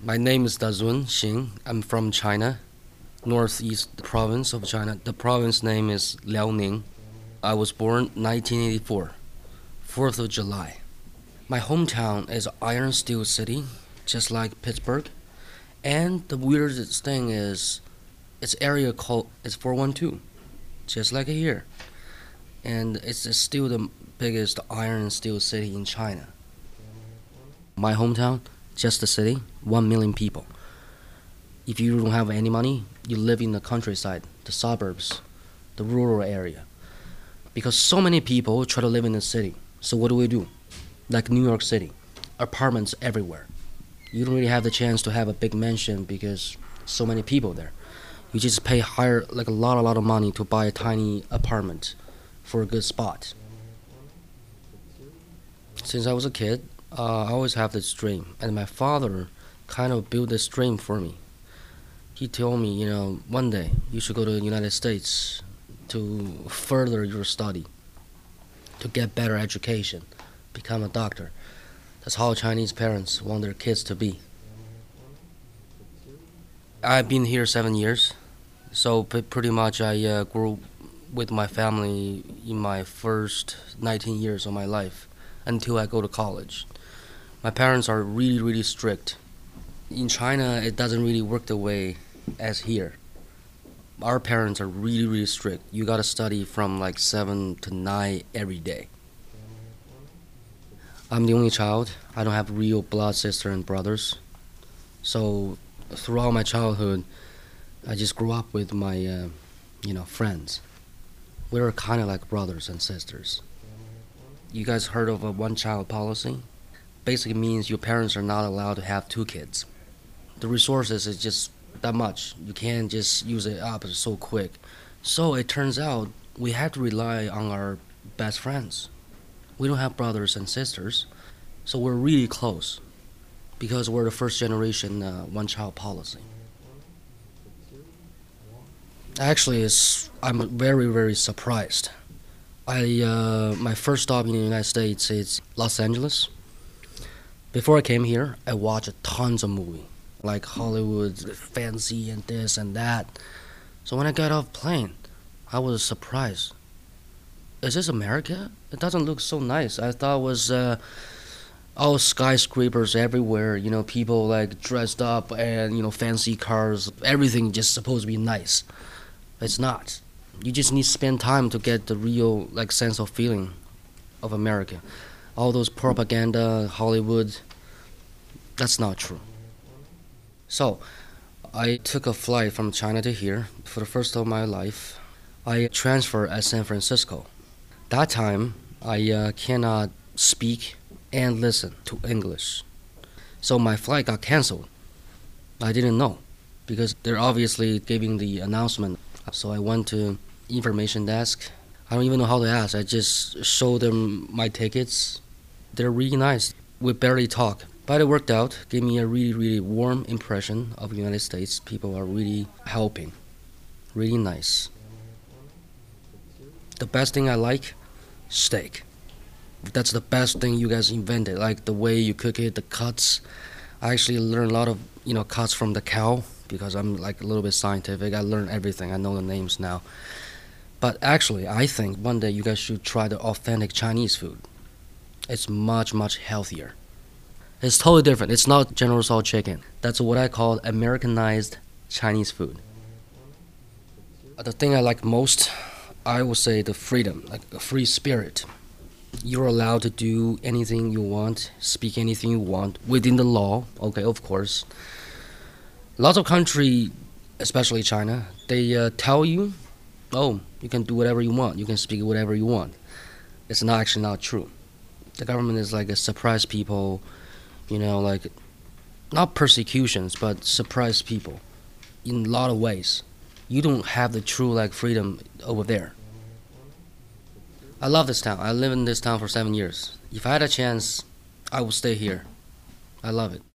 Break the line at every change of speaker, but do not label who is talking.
My name is Dazun Xing. I'm from China, northeast province of China. The province name is Liaoning. I was born 1984, 4th of July. My hometown is Iron Steel City, just like Pittsburgh. And the weirdest thing is, its area code is 412, just like here. And it's still the biggest iron and steel city in China. My hometown, just the city, 1 million people. If you don't have any money, you live in the countryside, the suburbs, the rural area. Because so many people try to live in the city. So what do? Like New York City, apartments everywhere. You don't really have the chance to have a big mansion because so many people there. You just pay higher, like a lot of money to buy a tiny apartment for a good spot. Since I was a kid, I always have this dream, and my father kind of built this dream for me. He told me, one day you should go to the United States to further your study, to get better education, become a doctor. That's how Chinese parents want their kids to be. I've been here 7 years, so pretty much I grew with my family in my first 19 years of my life until I go to college. My parents are really, really strict. In China, it doesn't really work the way as here. Our parents are really, really strict. You gotta study from like 7 to 9 every day. I'm the only child. I don't have real blood sister and brothers. So throughout my childhood, I just grew up with my, friends. We were kind of like brothers and sisters. You guys heard of a one-child policy? Basically means your parents are not allowed to have 2 kids. The resources is just that much. You can't just use it up so quick. So it turns out we have to rely on our best friends. We don't have brothers and sisters, so we're really close because we're the first generation one-child policy. Actually, I'm very, very surprised. My first stop in the United States is Los Angeles. Before I came here, I watched tons of movies, like Hollywood, fancy and this and that. So when I got off plane, I was surprised. Is this America? It doesn't look so nice. I thought it was all skyscrapers everywhere, people like dressed up and, fancy cars, everything just supposed to be nice. It's not. You just need to spend time to get the real sense of feeling of America. All those propaganda, Hollywood, that's not true. So, I took a flight from China to here for the first time of my life. I transferred at San Francisco. That time, I cannot speak and listen to English. So my flight got canceled. I didn't know because they're obviously giving the announcement. So I went to information desk. I don't even know how to ask. I just showed them my tickets. They're really nice. We barely talk, but it worked out. Gave me a really, really warm impression of the United States. People are really helping. Really nice. The best thing I like, steak. That's the best thing you guys invented. Like the way you cook it, the cuts. I actually learned a lot of, cuts from the cow because I'm like a little bit scientific. I learned everything. I know the names now. But actually, I think one day you guys should try the authentic Chinese food. It's much, much healthier. It's totally different. It's not General Tso chicken. That's what I call Americanized Chinese food. The thing I like most, I would say the freedom, like a free spirit. You're allowed to do anything you want, speak anything you want within the law. Okay, of course. Lots of countries, especially China, they tell you, oh, you can do whatever you want. You can speak whatever you want. It's actually not true. The government is like a surprise people, not persecutions, but surprise people in a lot of ways. You don't have the true freedom over there. I love this town. I live in this town for 7 years. If I had a chance, I would stay here. I love it.